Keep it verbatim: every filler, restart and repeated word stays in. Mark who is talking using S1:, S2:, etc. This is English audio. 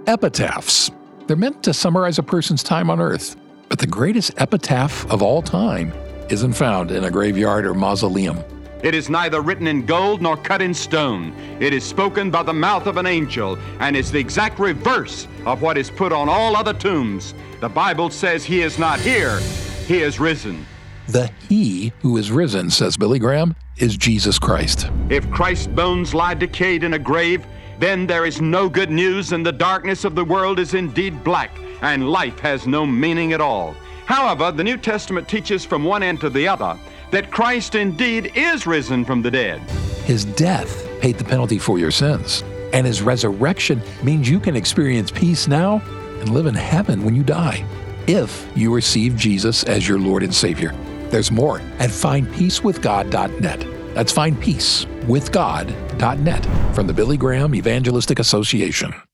S1: Epitaphs. They're meant to summarize a person's time on earth, but the greatest epitaph of all time isn't found in a graveyard or mausoleum.
S2: It is neither written in gold nor cut in stone. It is spoken by the mouth of an angel, and is the exact reverse of what is put on all other tombs. The Bible says he is not here, he is risen.
S1: The He who is risen, says Billy Graham, is Jesus Christ.
S2: If Christ's bones lie decayed in a grave, then there is no good news, and the darkness of the world is indeed black, and life has no meaning at all. However, the New Testament teaches from one end to the other that Christ indeed is risen from the dead.
S1: His death paid the penalty for your sins, and his resurrection means you can experience peace now and live in heaven when you die, if you receive Jesus as your Lord and Savior. There's more at find peace with god dot net. That's find peace with god dot net from the Billy Graham Evangelistic Association.